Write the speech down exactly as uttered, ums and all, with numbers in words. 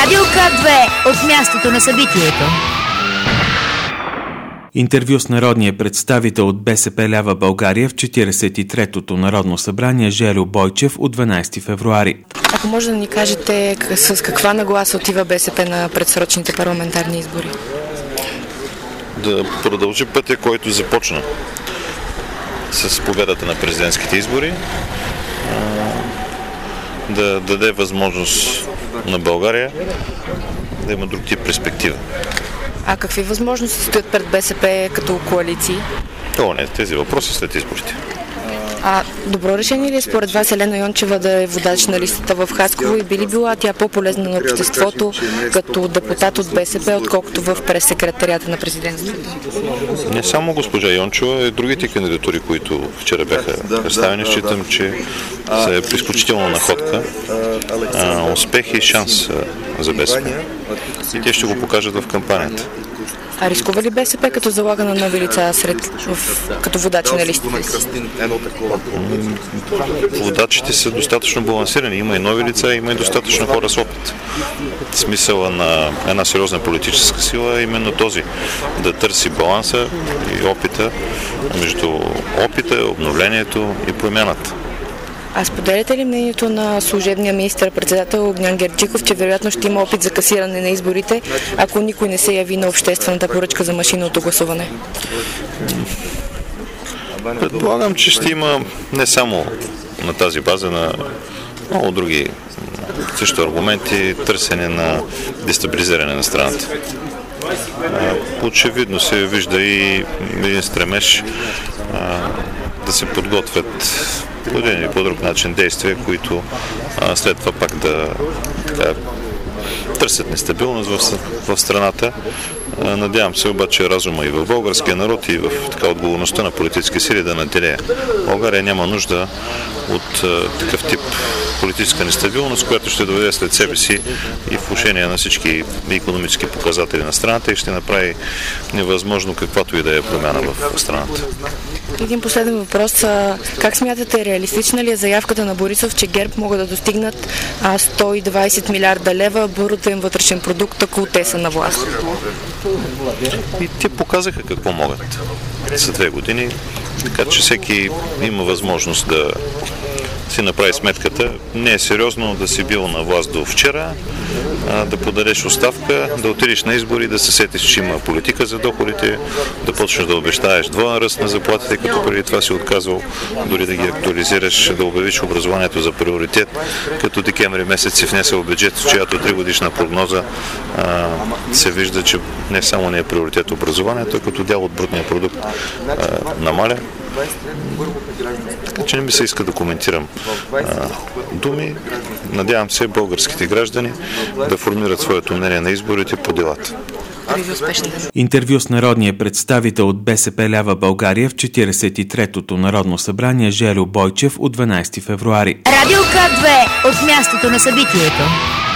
Радио К две от мястото на събитието. Интервю с народния представител от БСП Лява България в четиридесет и третото Народно събрание Жельо Бойчев от дванадесети февруари. Ако може да ни кажете с каква нагласа отива БСП на предсрочните парламентарни избори? Да продължи пътя, който започна с победата на президентските избори, да даде възможност на България да има друг тип перспектива. А какви възможности стоят пред БСП като коалиции? О, не, тези въпроси след изборите. А добро решение ли е според вас Елена Йончева да е водач на листата в Хасково и би ли била тя по-полезна на обществото като депутат от БСП, отколкото в прес-секретарията на президентството? Не само госпожа Йончева, и другите кандидатури, които вчера бяха представени, считам, че са изключително находка, успех и шанс за БСП. И те ще го покажат в кампанията. А рискува ли БСП като залага на нови лица сред, в, като водачи на листите си? Водачите са достатъчно балансирани. Има и нови лица, има и достатъчно хора с опит. Смисъла на една сериозна политическа сила е именно този. Да търси баланса и опита между опита, обновлението и промяната. А споделяте ли мнението на служебния министър-председател Огнян Герджиков, че вероятно ще има опит за касиране на изборите, ако никой не се яви на обществената поръчка за машинното гласуване? Предполагам, че ще има не само на тази база, на много други също аргументи, търсене на дестабилизиране на страната. Очевидно се вижда и един стремеж да се подготвят по един или по друг начин действия, които а, след това пак да така, търсят нестабилност в, в страната. А, надявам се обаче разума и в българския народ, и в така, отговорността на политически сили да наделее. България няма нужда от а, такъв тип политическа нестабилност, която ще доведе след себе си и влошение на всички икономически показатели на страната и ще направи невъзможно каквато и да е промяна в страната. Един последен въпрос. Как смятате, реалистична ли е заявката на Борисов, че ГЕРБ могат да достигнат сто и двадесет милиарда лева брутен вътрешен продукт, ако те са на власт? И те показаха какво могат за две години, така че всеки има възможност да си направи сметката. Не е сериозно да си бил на власт до вчера, да подадеш оставка, да отидеш на избори, да се сетиш, че има политика за доходите, да почнеш да обещаеш двоен ръст на заплатите, като преди това си отказвал, дори да ги актуализираш, да обявиш образованието за приоритет, като декември месец си внесъл бюджет, в чиято тригодишна прогноза а, се вижда, че не само не е приоритет образованието, като дял от брутния продукт а, намаля. Така че не ми се иска да коментирам а, думи. Надявам се българските граждани да формират своето мнение на изборите по делата. Интервю с народния представител от БСП Лява България в четиридесет и третото Народно събрание Жельо Бойчев от дванадесети февруари. Радио К две от мястото на събитието.